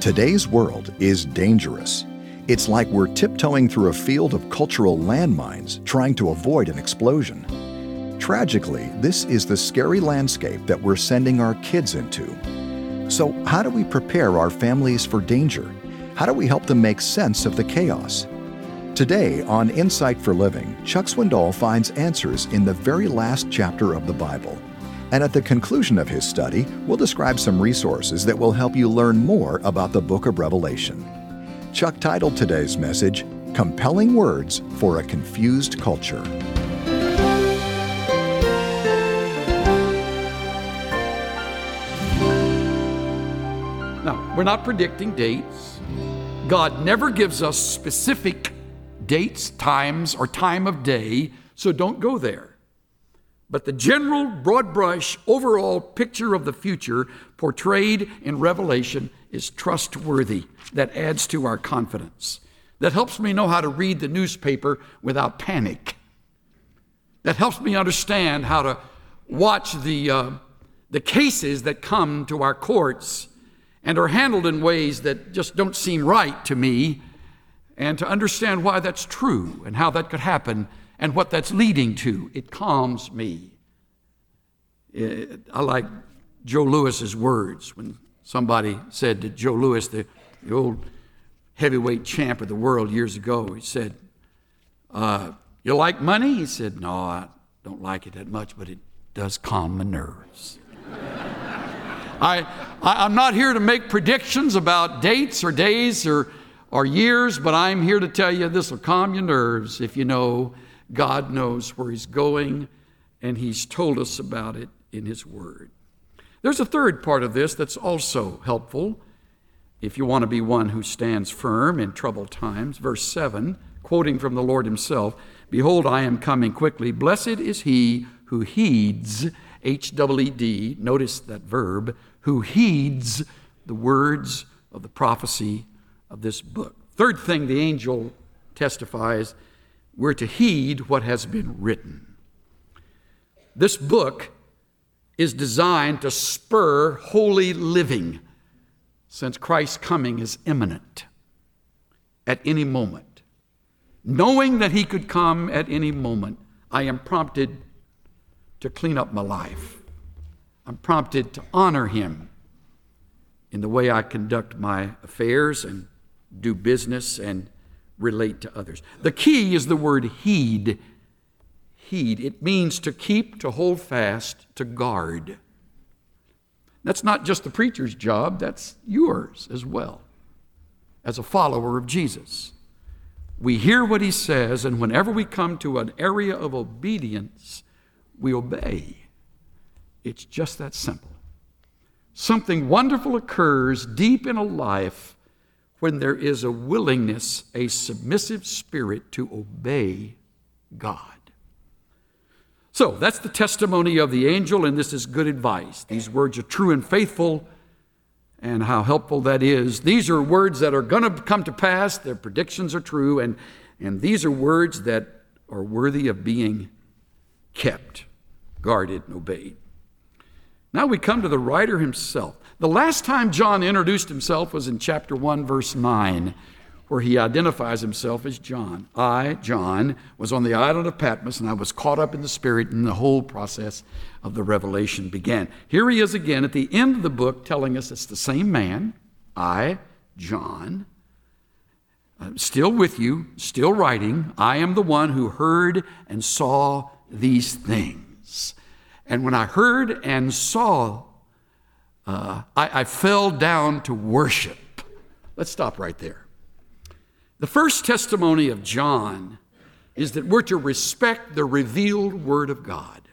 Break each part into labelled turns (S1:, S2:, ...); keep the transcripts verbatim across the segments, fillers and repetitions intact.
S1: Today's world is dangerous. It's like we're tiptoeing through a field of cultural landmines, trying to avoid an explosion. Tragically, this is the scary landscape that we're sending our kids into. So, how do we prepare our families for danger? How do we help them make sense of the chaos? Today on Insight for Living, Chuck Swindoll finds answers in the very last chapter of the Bible. And at the conclusion of his study, we'll describe some resources that will help you learn more about the book of Revelation. Chuck titled today's message, Compelling Words for a Confused Culture.
S2: Now, we're not predicting dates. God never gives us specific dates, times, or time of day, so don't go there. But the general, broad brush, overall picture of the future portrayed in Revelation is trustworthy. That adds to our confidence. That helps me know how to read the newspaper without panic. That helps me understand how to watch the, uh, the cases that come to our courts and are handled in ways that just don't seem right to me, and to understand why that's true and how that could happen and what that's leading to. It calms me. It, I like Joe Lewis's words when somebody said to Joe Lewis, the, the old heavyweight champ of the world years ago, he said, uh, you like money? He said, no, I don't like it that much, but it does calm my nerves. I, I, I'm not here to make predictions about dates or days or, or years, but I'm here to tell you this will calm your nerves if you know God knows where He's going, and He's told us about it in His Word. There's a third part of this that's also helpful if you want to be one who stands firm in troubled times. Verse seven, quoting from the Lord Himself, "Behold, I am coming quickly. Blessed is he who heeds," H E E D, notice that verb, who heeds the words of the prophecy of this book. Third thing the angel testifies, we're to heed what has been written. This book is designed to spur holy living, since Christ's coming is imminent at any moment. Knowing that He could come at any moment, I am prompted to clean up my life. I'm prompted to honor Him in the way I conduct my affairs and do business and relate to others. The key is the word heed. Heed. It means to keep, to hold fast, to guard. That's not just the preacher's job, that's yours as well, as a follower of Jesus. We hear what He says, and whenever we come to an area of obedience, we obey. It's just that simple. Something wonderful occurs deep in a life when there is a willingness, a submissive spirit to obey God. So that's the testimony of the angel, and this is good advice. These words are true and faithful, and how helpful that is. These are words that are going to come to pass. Their predictions are true, and, and these are words that are worthy of being kept, guarded, and obeyed. Now we come to the writer himself. The last time John introduced himself was in chapter one, verse nine, where he identifies himself as John. I, John, was on the island of Patmos, and I was caught up in the Spirit, and the whole process of the revelation began. Here he is again at the end of the book telling us it's the same man, I, John, I'm still with you, still writing. I am the one who heard and saw these things. And when I heard and saw, uh, I, I fell down to worship. Let's stop right there. The first testimony of John is that we're to respect the revealed Word of God.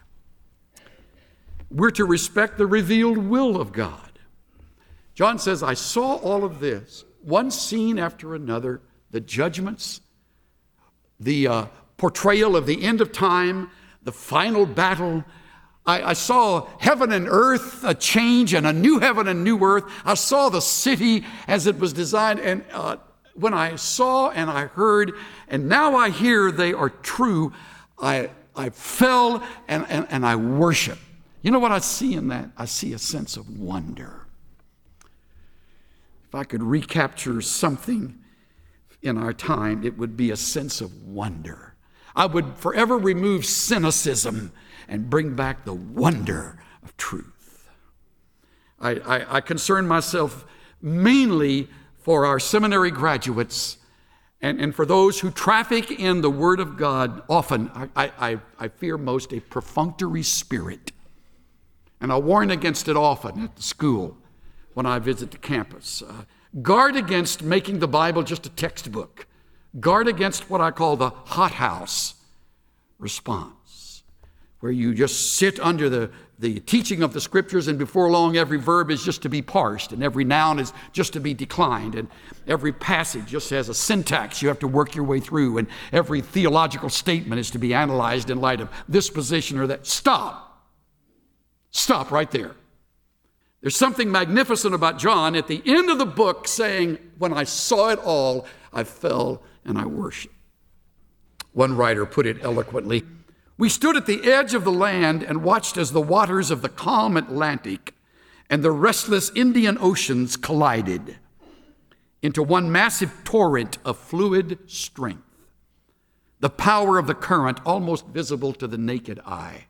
S2: We're to respect the revealed will of God. John says, I saw all of this, one scene after another, the judgments, the uh, portrayal of the end of time, the final battle. I, I saw heaven and earth, a change, and a new heaven and new earth. I saw the city as it was designed, and uh, when I saw and I heard, and now I hear they are true, I, I fell and, and, and I worship. You know what I see in that? I see a sense of wonder. if I could recapture something in our time, it would be a sense of wonder. I would forever remove cynicism and bring back the wonder of truth. I, I, I concern myself mainly for our seminary graduates and, and for those who traffic in the Word of God. Often, I, I, I fear most a perfunctory spirit. And I warn against it often at the school when I visit the campus. Uh, guard against making the Bible just a textbook. Guard against what I call the hothouse response, where you just sit under the, the teaching of the Scriptures, and before long every verb is just to be parsed, and every noun is just to be declined, and every passage just has a syntax you have to work your way through, and every theological statement is to be analyzed in light of this position or that. Stop. Stop right there. There's something magnificent about John at the end of the book saying, when I saw it all, I fell and I worshiped. One writer put it eloquently: we stood at the edge of the land and watched as the waters of the calm Atlantic and the restless Indian Oceans collided into one massive torrent of fluid strength, the power of the current almost visible to the naked eye.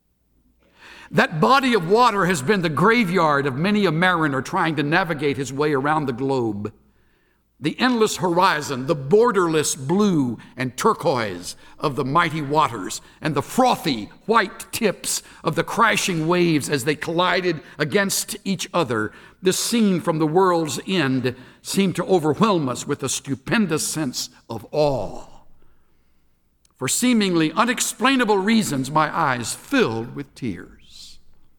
S2: That body of water has been the graveyard of many a mariner trying to navigate his way around the globe. The endless horizon, the borderless blue and turquoise of the mighty waters, and the frothy white tips of the crashing waves as they collided against each other. This scene from the world's end seemed to overwhelm us with a stupendous sense of awe. For seemingly unexplainable reasons, my eyes filled with tears.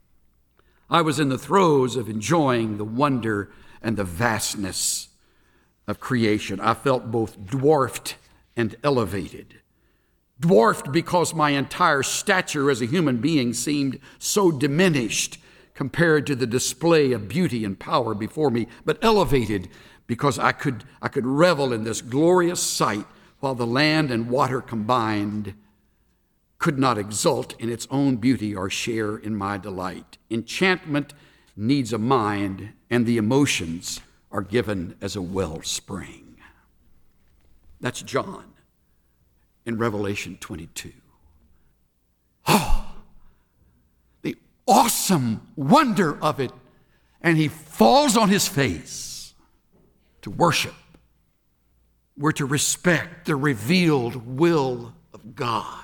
S2: I was in the throes of enjoying the wonder and the vastness of creation. I felt both dwarfed and elevated. Dwarfed because my entire stature as a human being seemed so diminished compared to the display of beauty and power before me, but elevated because I could, I could revel in this glorious sight while the land and water combined could not exult in its own beauty or share in my delight. Enchantment needs a mind, and the emotions are given as a wellspring. That's John in Revelation twenty-two. Oh, the awesome wonder of it. And he falls on his face to worship. We're to respect the revealed will of God.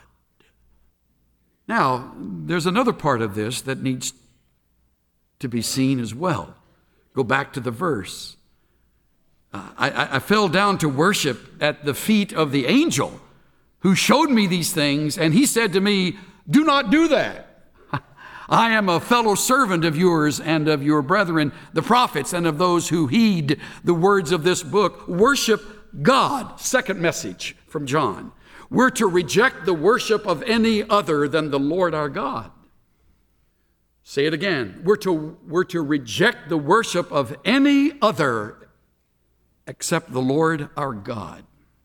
S2: Now, there's another part of this that needs to be seen as well. Go back to the verse. Uh, I, I fell down to worship at the feet of the angel who showed me these things, and he said to me, do not do that. I am a fellow servant of yours and of your brethren, the prophets, and of those who heed the words of this book. Worship God. Second message from John. We're to reject the worship of any other than the Lord our God. Say it again. We're to, we're to reject the worship of any other except the Lord our God.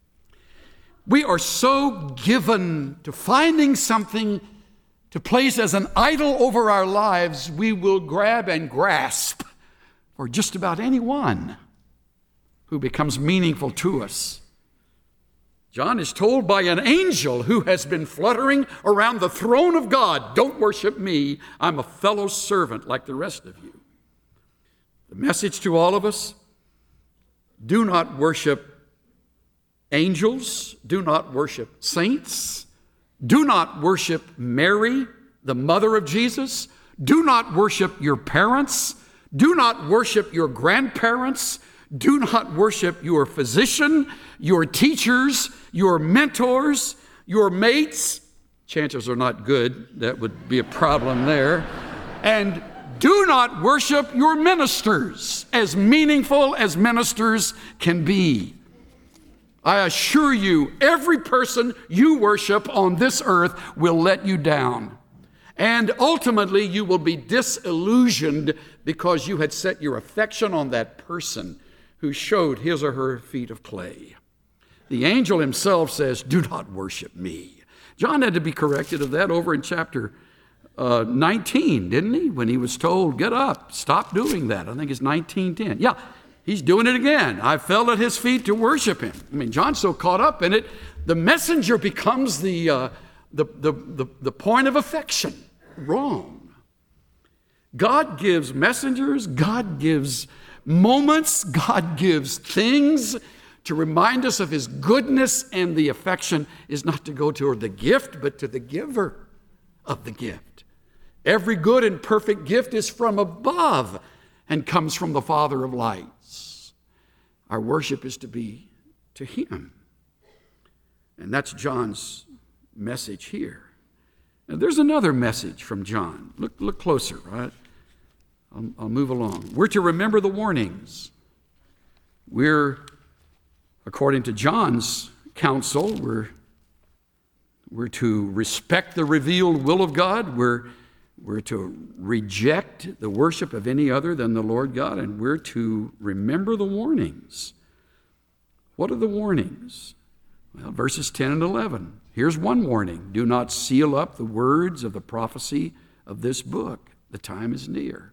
S2: We are so given to finding something to place as an idol over our lives, we will grab and grasp for just about anyone who becomes meaningful to us. John is told by an angel who has been fluttering around the throne of God, don't worship me, I'm a fellow servant like the rest of you. The message to all of us, do not worship angels, do not worship saints, do not worship Mary, the mother of Jesus, do not worship your parents, do not worship your grandparents, do not worship your physician, your teachers, your mentors, your mates. Chances are not good. That would be a problem there. And do not worship your ministers, as meaningful as ministers can be. I assure you, every person you worship on this earth will let you down. And ultimately, you will be disillusioned because you had set your affection on that person who showed his or her feet of clay. The angel himself says, do not worship me. John had to be corrected of that over in chapter uh, nineteen, didn't he? When he was told, get up, stop doing that. I think it's nineteen ten. Yeah, he's doing it again. I fell at his feet to worship him. I mean, John's so caught up in it, the messenger becomes the, uh, the, the, the, the point of affection. Wrong. God gives messengers, God gives moments, God gives things to remind us of his goodness, and the affection is not to go toward the gift, but to the giver of the gift. Every good and perfect gift is from above and comes from the Father of lights. Our worship is to be to him. And that's John's message here. Now, there's another message from John. Look, look closer, right? I'll, I'll move along. We're to remember the warnings. We're, according to John's counsel, we're, we're to respect the revealed will of God. We're, we're to reject the worship of any other than the Lord God, and we're to remember the warnings. What are the warnings? Well, verses ten and eleven. Here's one warning. Do not seal up the words of the prophecy of this book. The time is near.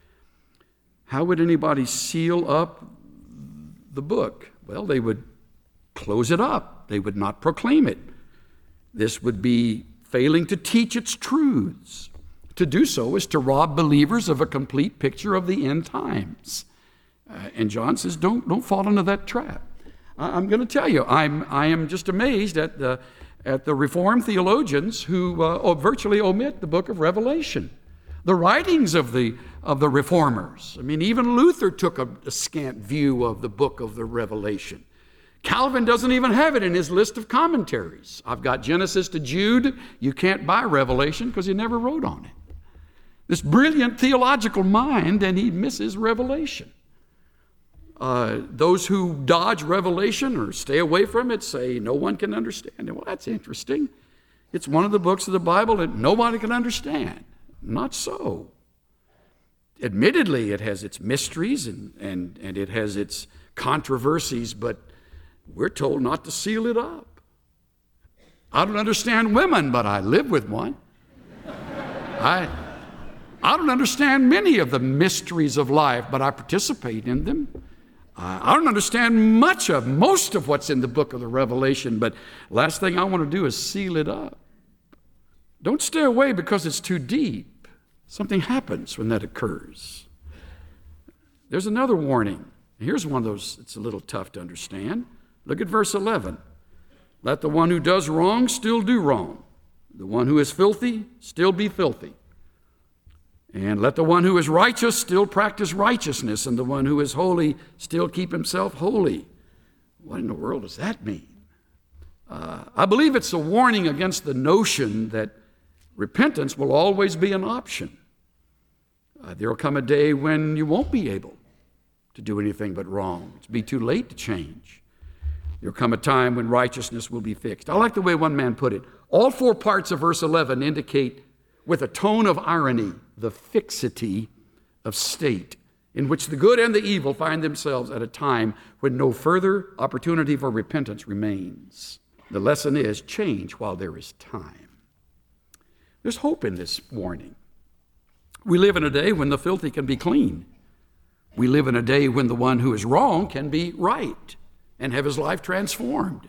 S2: How would anybody seal up the book? Well, they would close it up. They would not proclaim it. This would be failing to teach its truths. To do so is to rob believers of a complete picture of the end times. Uh, and John says, don't, don't fall into that trap. I, I'm going to tell you, I'm, I am just amazed at the, at the Reformed theologians who uh, virtually omit the book of Revelation. The writings of the, of the Reformers. I mean, even Luther took a, a scant view of the book of the Revelation. Calvin doesn't even have it in his list of commentaries. I've got Genesis to Jude. You can't buy Revelation because he never wrote on it. This brilliant theological mind, and he misses Revelation. Uh, those who dodge Revelation or stay away from it say no one can understand it. Well, that's interesting. It's one of the books of the Bible that nobody can understand. Not so. Admittedly, it has its mysteries and, and, and it has its controversies, but we're told not to seal it up. I don't understand women, but I live with one. I, I don't understand many of the mysteries of life, but I participate in them. Uh, I don't understand much of, most of what's in the book of the Revelation, but last thing I want to do is seal it up. Don't stay away because it's too deep. Something happens when that occurs. There's another warning. Here's one of those, it's a little tough to understand. Look at verse eleven. Let the one who does wrong still do wrong. The one who is filthy still be filthy. And let the one who is righteous still practice righteousness, and the one who is holy still keep himself holy. What in the world does that mean? Uh, I believe it's a warning against the notion that repentance will always be an option. Uh, there will come a day when you won't be able to do anything but wrong. It'll be too late to change. There will come a time when righteousness will be fixed. I like the way one man put it. All four parts of verse eleven indicate with a tone of irony the fixity of state in which the good and the evil find themselves at a time when no further opportunity for repentance remains. The lesson is change while there is time. There's hope in this warning. We live in a day when the filthy can be clean. We live in a day when the one who is wrong can be right and have his life transformed.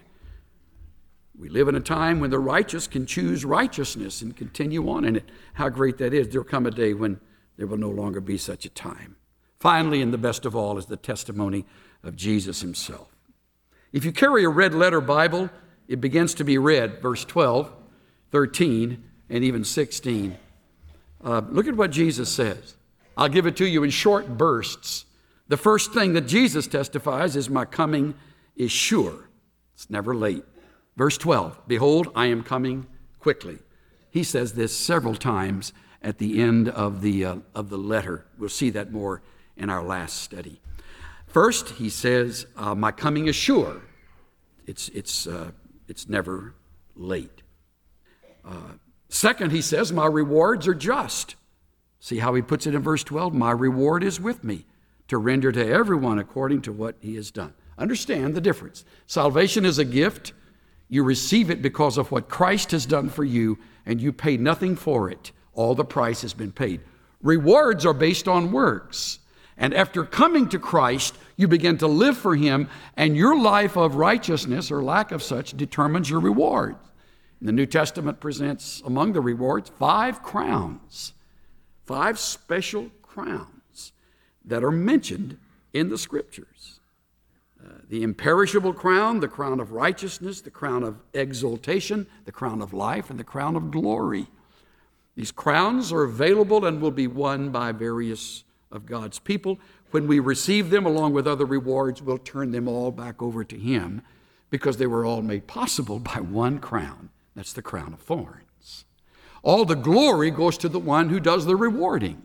S2: We live in a time when the righteous can choose righteousness and continue on in it. How great that is. There will come a day when there will no longer be such a time. Finally, and the best of all, is the testimony of Jesus himself. If you carry a red letter Bible, it begins to be read, verse twelve, thirteen, and even sixteen. Uh, look at what Jesus says. I'll give it to you in short bursts. The first thing that Jesus testifies is my coming is sure. It's never late. Verse twelve, behold, I am coming quickly. He says this several times at the end of the, uh, of the letter. We'll see that more in our last study. First, he says, uh, my coming is sure. It's, it's, uh, it's never late. Uh, second, he says, my rewards are just. See how he puts it in verse twelve? My reward is with me to render to everyone according to what he has done. Understand the difference. Salvation is a gift. You receive it because of what Christ has done for you, and you pay nothing for it. All the price has been paid. Rewards are based on works. And after coming to Christ, you begin to live for him, and your life of righteousness or lack of such determines your reward. The New Testament presents among the rewards five crowns, five special crowns that are mentioned in the Scriptures. Uh, the imperishable crown, the crown of righteousness, the crown of exaltation, the crown of life, and the crown of glory. These crowns are available and will be won by various of God's people. When we receive them along with other rewards, we'll turn them all back over to him because they were all made possible by one crown. That's the crown of thorns. All the glory goes to the one who does the rewarding.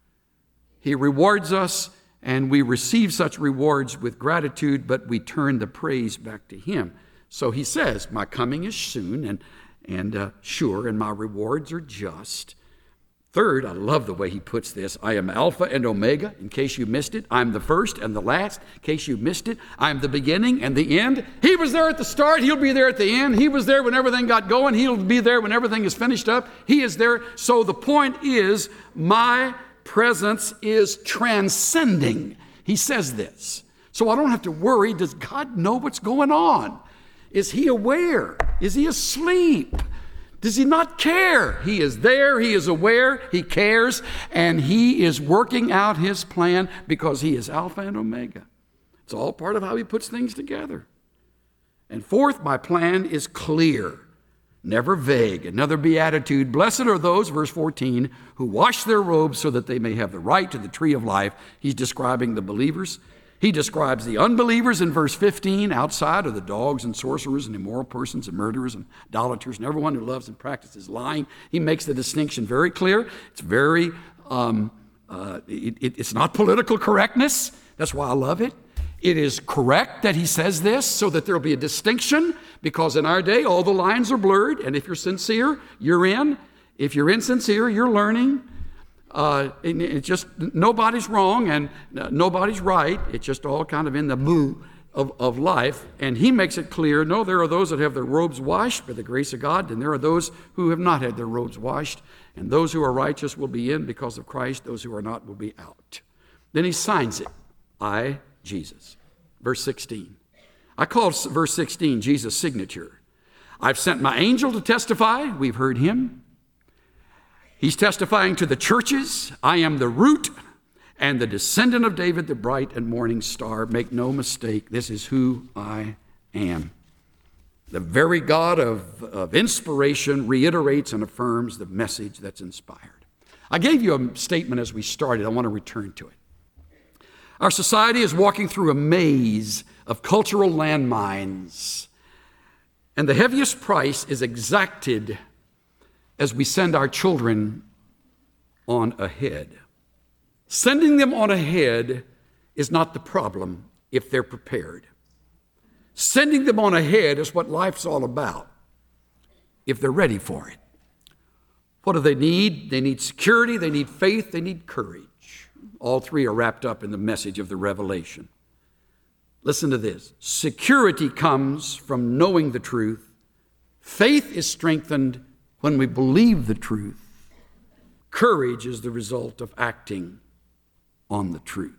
S2: He rewards us, and we receive such rewards with gratitude, but we turn the praise back to him. So he says, my coming is soon and, and uh, sure, and my rewards are just. Third, I love the way he puts this. I am Alpha and Omega, in case you missed it. I'm the first and the last, in case you missed it. I'm the beginning and the end. He was there at the start. He'll be there at the end. He was there when everything got going. He'll be there when everything is finished up. He is there. So the point is, my presence is transcending. He says this. So I don't have to worry. Does God know what's going on? Is he aware? Is he asleep? Does he not care? He is there, he is aware, he cares, and he is working out his plan because he is Alpha and Omega. It's all part of how he puts things together. And fourth, my plan is clear, never vague. Another beatitude, blessed are those, verse fourteen, who wash their robes so that they may have the right to the tree of life. He's describing the believers. He describes the unbelievers in verse fifteen. Outside are the dogs and sorcerers and immoral persons and murderers and idolaters and everyone who loves and practices lying. He makes the distinction very clear. It's very, um, uh, it, it, it's not political correctness. That's why I love it. It is correct that he says this so that there'll be a distinction, because in our day all the lines are blurred, and if you're sincere, you're in. If you're insincere, you're learning. Uh, it, it's just nobody's wrong and nobody's right. It's just all kind of in the boo of, of life. And he makes it clear, no, there are those that have their robes washed by the grace of God, and there are those who have not had their robes washed. And those who are righteous will be in because of Christ. Those who are not will be out. Then he signs it. I, Jesus. Verse sixteen. I call verse sixteen Jesus' signature. I've sent my angel to testify. We've heard him. He's testifying to the churches. I am the root and the descendant of David, the bright and morning star. Make no mistake, this is who I am. The very God of, of inspiration reiterates and affirms the message that's inspired. I gave you a statement as we started. I want to return to it. Our society is walking through a maze of cultural landmines, and the heaviest price is exacted as we send our children on ahead. Sending them on ahead is not the problem if they're prepared. Sending them on ahead is what life's all about if they're ready for it. What do they need? They need security, they need faith, they need courage. All three are wrapped up in the message of the Revelation. Listen to this. Security comes from knowing the truth. Faith is strengthened when we believe the truth. Courage is the result of acting on the truth.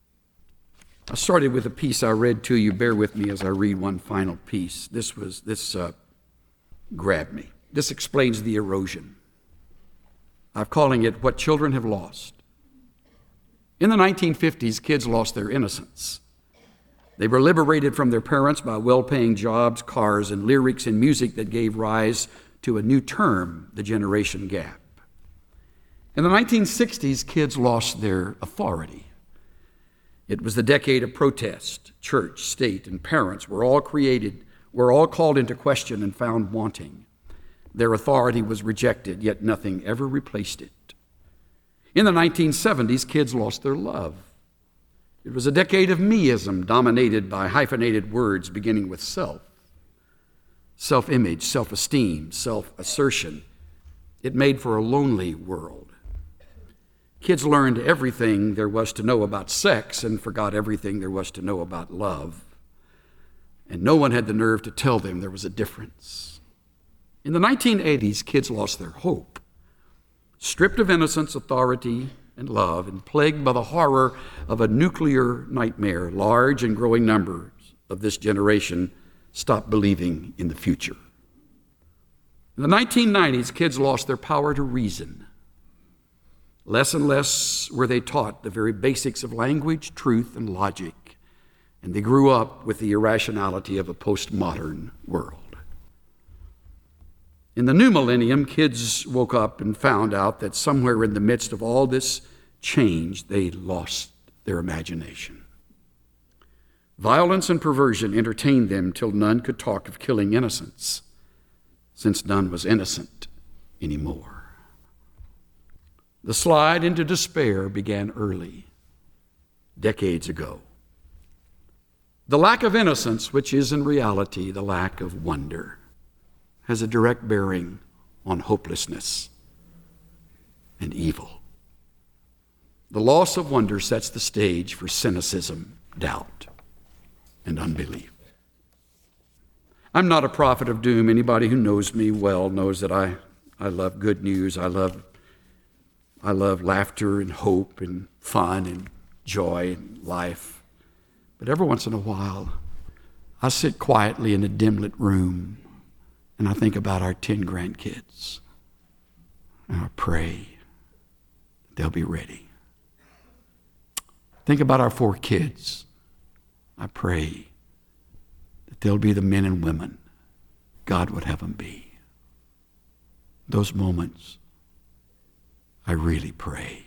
S2: I started with a piece I read to you. Bear with me as I read one final piece. This was this uh, grabbed me. This explains the erosion. I'm calling it what children have lost. In the nineteen fifties, kids lost their innocence. They were liberated from their parents by well-paying jobs, cars, and lyrics and music that gave rise to a new term, the generation gap. In the nineteen sixties, kids lost their authority. It was the decade of protest. Church, state, and parents were all created, were all called into question and found wanting. Their authority was rejected, yet nothing ever replaced it. In the nineteen seventies, kids lost their love. It was a decade of meism dominated by hyphenated words beginning with self. Self-image, self-esteem, self-assertion. It made for a lonely world. Kids learned everything there was to know about sex and forgot everything there was to know about love. And no one had the nerve to tell them there was a difference. In the nineteen eighties, kids lost their hope. Stripped of innocence, authority, and love, and plagued by the horror of a nuclear nightmare, large and growing numbers of this generation stopped believing in the future. In the nineteen nineties, kids lost their power to reason. Less and less were they taught the very basics of language, truth, and logic, and they grew up with the irrationality of a postmodern world. In the new millennium, kids woke up and found out that somewhere in the midst of all this change, they lost their imagination. Violence and perversion entertained them till none could talk of killing innocents, since none was innocent anymore. The slide into despair began early, decades ago. The lack of innocence, which is in reality the lack of wonder, has a direct bearing on hopelessness and evil. The loss of wonder sets the stage for cynicism, doubt, and unbelief. I'm not a prophet of doom. Anybody who knows me well knows that I, I love good news. I love, I love laughter and hope and fun and joy and life. But every once in a while, I sit quietly in a dim-lit room and I think about our ten grandkids, and I pray that they'll be ready. Think about our four kids. I pray that they'll be the men and women God would have them be. Those moments, I really pray.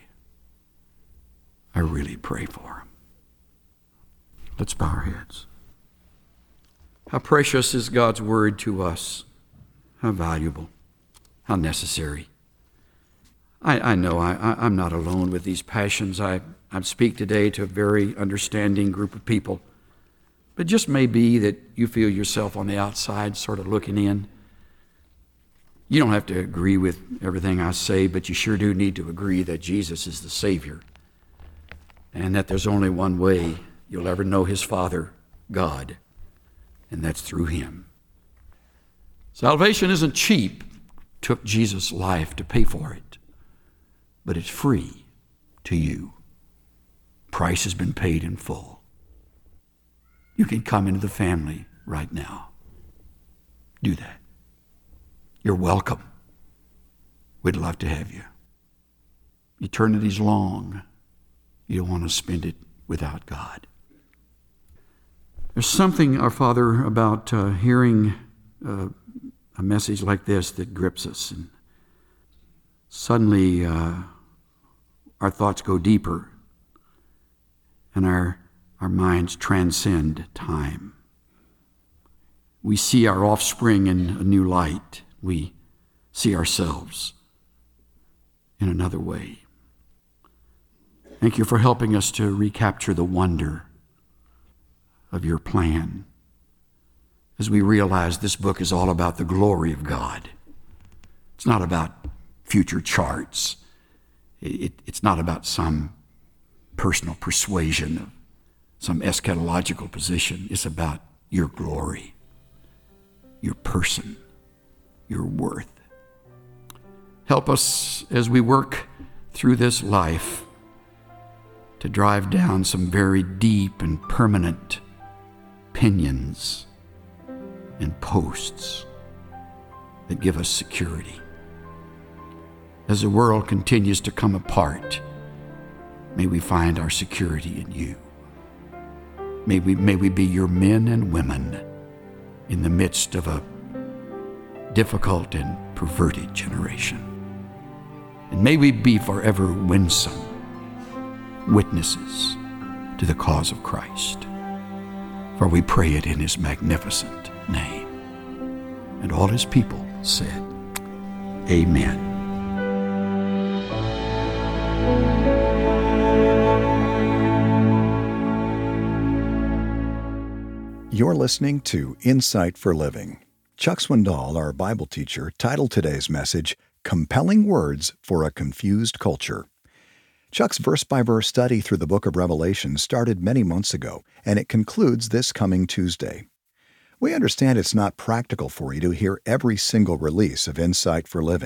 S2: I really pray for them. Let's bow our heads. How precious is God's word to us. How valuable, how necessary. I, I know I, I, I'm not alone with these passions. I, I speak today to a very understanding group of people. But it just may be that you feel yourself on the outside sort of looking in. You don't have to agree with everything I say, but you sure do need to agree that Jesus is the Savior and that there's only one way you'll ever know his Father, God, and that's through him. Salvation isn't cheap. Took Jesus' life to pay for it, but it's free to you. Price has been paid in full. You can come into the family right now. Do that. You're welcome. We'd love to have you. Eternity's long. You don't want to spend it without God. There's something, our Father, about uh, hearing uh, a message like this that grips us, and suddenly uh, our thoughts go deeper and our, our minds transcend time. We see our offspring in a new light. We see ourselves in another way. Thank you for helping us to recapture the wonder of your plan as we realize this book is all about the glory of God. It's not about future charts. It, it, it's not about some personal persuasion of some eschatological position. It's about your glory, your person, your worth. Help us as we work through this life to drive down some very deep and permanent pinions and posts that give us security. As the world continues to come apart, may we find our security in you. May we, may we be your men and women in the midst of a difficult and perverted generation. And may we be forever winsome witnesses to the cause of Christ. For we pray it in his magnificent name. And all his people said, Amen.
S1: You're listening to Insight for Living. Chuck Swindoll, our Bible teacher, titled today's message, Compelling Words for a Confused Culture. Chuck's verse-by-verse study through the book of Revelation started many months ago, and it concludes this coming Tuesday. We understand it's not practical for you to hear every single release of Insight for Living,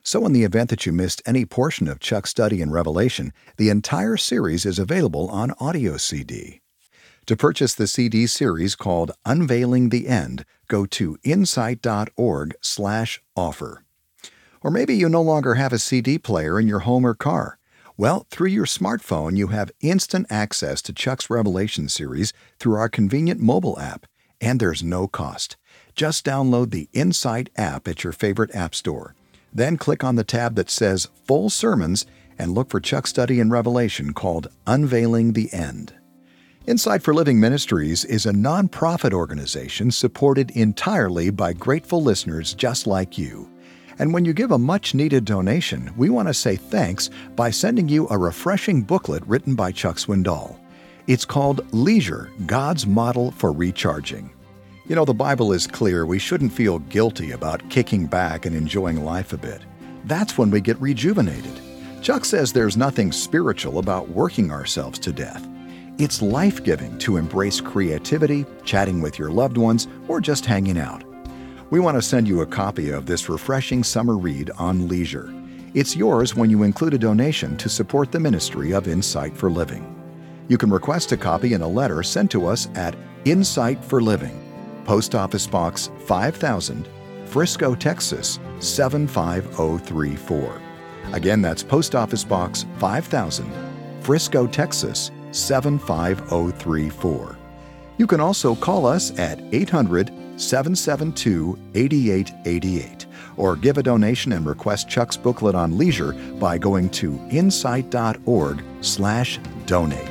S1: So in the event that you missed any portion of Chuck's study in Revelation, the entire series is available on audio C D. To purchase the C D series called Unveiling the End, go to insight.org slash offer. Or maybe you no longer have a C D player in your home or car. Well, through your smartphone, you have instant access to Chuck's Revelation series through our convenient mobile app, and there's no cost. Just download the Insight app at your favorite app store. Then click on the tab that says Full Sermons and look for Chuck's study in Revelation called Unveiling the End. Insight for Living Ministries is a nonprofit organization supported entirely by grateful listeners just like you. And when you give a much-needed donation, we want to say thanks by sending you a refreshing booklet written by Chuck Swindoll. It's called Leisure, God's Model for Recharging. You know, the Bible is clear we shouldn't feel guilty about kicking back and enjoying life a bit. That's when we get rejuvenated. Chuck says there's nothing spiritual about working ourselves to death. It's life-giving to embrace creativity, chatting with your loved ones, or just hanging out. We want to send you a copy of this refreshing summer read on leisure. It's yours when you include a donation to support the ministry of Insight for Living. You can request a copy in a letter sent to us at Insight for Living, Post Office Box five thousand, Frisco, Texas seven five zero three four. Again, that's Post Office Box five thousand, Frisco, Texas seven five zero three four. You can also call us at eight hundred, seven seven two, eight eight eight eight or give a donation and request Chuck's booklet on leisure by going to insight.org slash donate.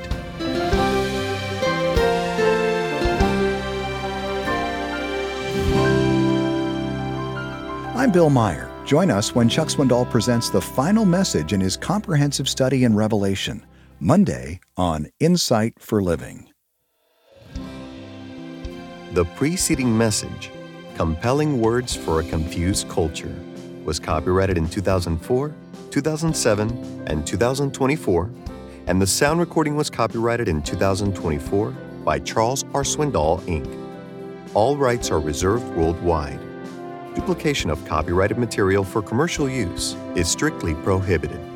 S1: I'm Bill Meyer. Join us when Chuck Swindoll presents the final message in his comprehensive study in Revelation, Monday on Insight for Living.
S3: The preceding message, Compelling Words for a Confused Culture, was copyrighted in two thousand four, two thousand seven, and two thousand twenty-four, and the sound recording was copyrighted in two thousand twenty-four by Charles R. Swindoll, Incorporated. All rights are reserved worldwide. Duplication of copyrighted material for commercial use is strictly prohibited.